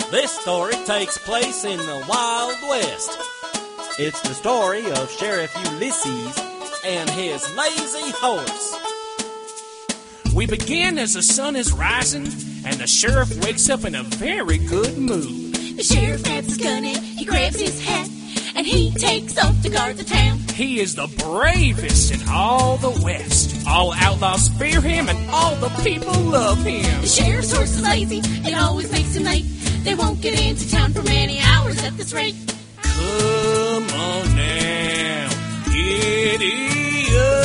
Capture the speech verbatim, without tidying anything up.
This story takes place in the Wild West. It's the story of Sheriff Ulysses and his lazy horse. We begin as the sun is rising, and the sheriff wakes up in a very good mood. The sheriff grabs his gun and he grabs his hat, and he takes off to guard the town. He is the bravest in all the West. All outlaws fear him, and all the people love him. The sheriff's horse is lazy, it always makes him late. They won't get into town for many hours at this rate. Come on now, giddy up.